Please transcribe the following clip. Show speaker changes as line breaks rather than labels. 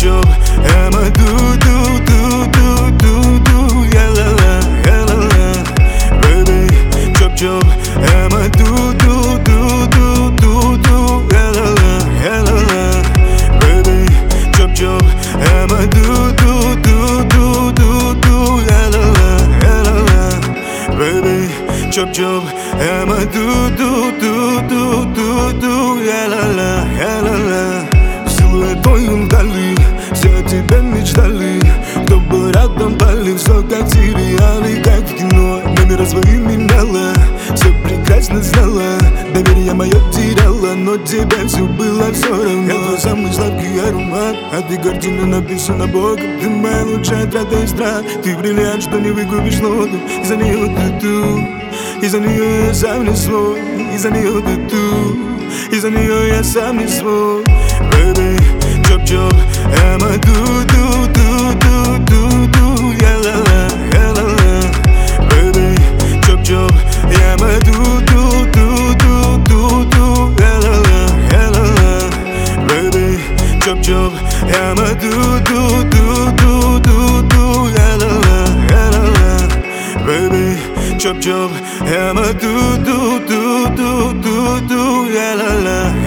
chop, I'm a do, yeah la la, baby. Chop chop, I'm a do, yeah la la, baby. Chop chop, I'm a do, yeah la la, baby. Chop chop, I'm a do, yeah la la. Силуэт твоим вдали, все о тебе мечтали. Кто был рядом, пали, все как в сериале, как в кино. Номера свои меняла, все прекрасно знала. Доверие мое теряла, но тебе все было все равно. Я твой самый сладкий аромат, а ты картина написана Богом. Ты моя лучшая трата и страх. Ты бриллиант, что не выкупишь ноду. За нее ты тут, и за нее я сам не свой. И за нее ты тут, и за нее я сам не свой. Baby, chop chop, I'm a do, yeah la la, baby. Chop chop, I'm a do, yeah la la, baby. Chop chop, I'm a do, yeah la la, baby. Chop chop, I'm a do, yeah la la.